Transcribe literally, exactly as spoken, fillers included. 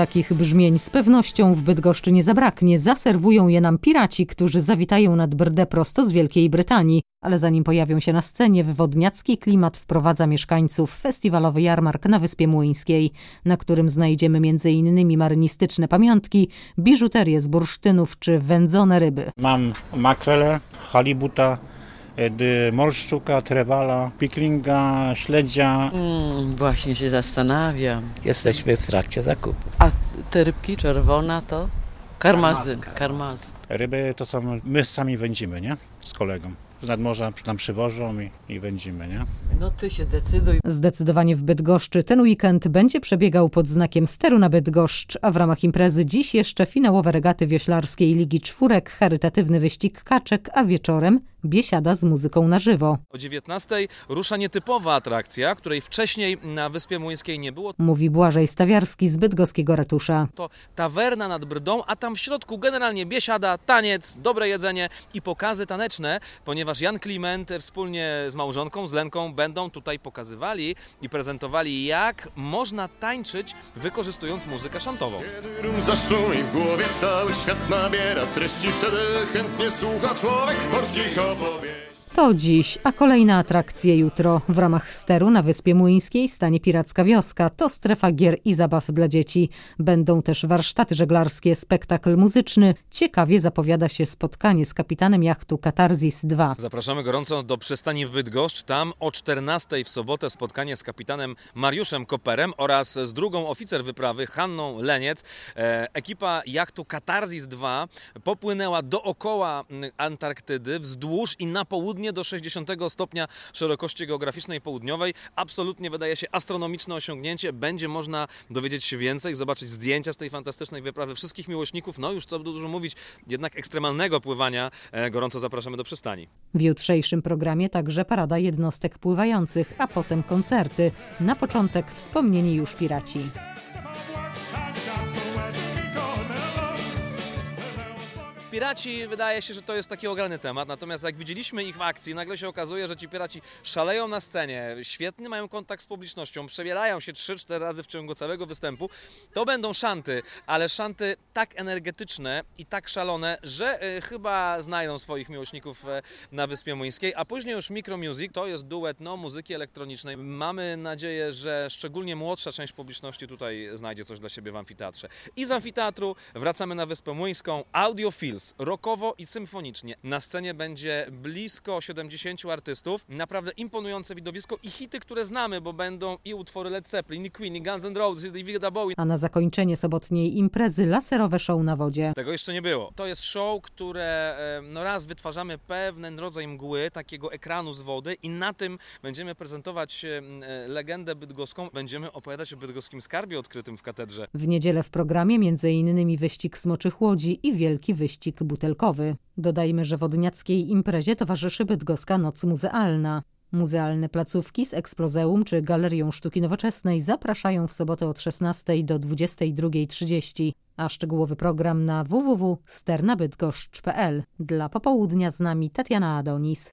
Takich brzmień z pewnością w Bydgoszczy nie zabraknie. Zaserwują je nam piraci, którzy zawitają nad Brdę prosto z Wielkiej Brytanii. Ale zanim pojawią się na scenie, w wodniacki klimat wprowadza mieszkańców festiwalowy jarmark na Wyspie Młyńskiej, na którym znajdziemy między innymi marynistyczne pamiątki, biżuterię z bursztynów czy wędzone ryby. Mam makrele, halibuta, morszczuka, trewala, piklinga, śledzia. Mm, właśnie się zastanawiam. Jesteśmy w trakcie zakupu. A te rybki czerwona to? Karmazyn. Karmazyn. Ryby to są, my sami wędzimy, nie? Z kolegą. Z nadmorza nam przywożą i, i wędzimy, nie? No ty się decyduj. Zdecydowanie w Bydgoszczy ten weekend będzie przebiegał pod znakiem Steru na Bydgoszcz, a w ramach imprezy dziś jeszcze finałowe regaty wioślarskiej Ligi Czwórek, charytatywny wyścig kaczek, a wieczorem biesiada z muzyką na żywo. O dziewiętnastej rusza nietypowa atrakcja, której wcześniej na Wyspie Młyńskiej nie było. Mówi Błażej Stawiarski z bydgoskiego ratusza. To tawerna nad Brdą, a tam w środku generalnie biesiada, taniec, dobre jedzenie i pokazy taneczne, ponieważ Jan Kliment wspólnie z małżonką, z Lenką będą tutaj pokazywali i prezentowali, jak można tańczyć, wykorzystując muzykę szantową. Kiedy rum zaszumi w głowie, cały świat nabiera treści, wtedy chętnie słucha człowiek morskich opowieści. To dziś, a kolejna atrakcja jutro. W ramach Steru na Wyspie Młyńskiej stanie Piracka Wioska. To strefa gier i zabaw dla dzieci. Będą też warsztaty żeglarskie, spektakl muzyczny. Ciekawie zapowiada się spotkanie z kapitanem jachtu Katarzys dwa. Zapraszamy gorąco do przystani w Bydgoszcz. Tam o czternastej w sobotę spotkanie z kapitanem Mariuszem Koperem oraz z drugą oficer wyprawy Hanną Leniec. E, ekipa jachtu Katarzys dwa popłynęła dookoła Antarktydy, wzdłuż i na południe do sześćdziesiątego stopnia szerokości geograficznej południowej. Absolutnie wydaje się astronomiczne osiągnięcie. Będzie można dowiedzieć się więcej, zobaczyć zdjęcia z tej fantastycznej wyprawy. Wszystkich miłośników, no już co dużo mówić, jednak ekstremalnego pływania, e, gorąco zapraszamy do przystani. W jutrzejszym programie także parada jednostek pływających, a potem koncerty. Na początek wspomnieni już piraci. Piraci, wydaje się, że to jest taki ograny temat, natomiast jak widzieliśmy ich w akcji, nagle się okazuje, że ci piraci szaleją na scenie, świetnie mają kontakt z publicznością, przebierają się trzy cztery razy w ciągu całego występu. To będą szanty, ale szanty tak energetyczne i tak szalone, że y, chyba znajdą swoich miłośników y, na Wyspie Młyńskiej, a później już Micro Music, to jest duet no, muzyki elektronicznej. Mamy nadzieję, że szczególnie młodsza część publiczności tutaj znajdzie coś dla siebie w amfiteatrze. I z amfiteatru wracamy na Wyspę Młyńską, Audiofils. Rockowo i symfonicznie. Na scenie będzie blisko siedemdziesięciu artystów. Naprawdę imponujące widowisko i hity, które znamy, bo będą i utwory Led Zeppelin, i Queen, i Guns N' Roses, i David Bowie. A na zakończenie sobotniej imprezy laserowe show na wodzie. Tego jeszcze nie było. To jest show, które no raz wytwarzamy pewien rodzaj mgły, takiego ekranu z wody i na tym będziemy prezentować legendę bydgoską. Będziemy opowiadać o bydgoskim skarbie odkrytym w katedrze. W niedzielę w programie między innymi wyścig smoczych łodzi i wielki wyścig butelkowy. Dodajmy, że wodniackiej imprezie towarzyszy bydgoska noc muzealna. Muzealne placówki z Eksplozeum czy Galerią Sztuki Nowoczesnej zapraszają w sobotę od szesnastej do dwudziestej drugiej trzydzieści, a szczegółowy program na w w w kropka sternabydgoszcz kropka p l. Dla popołudnia z nami Tatiana Adonis.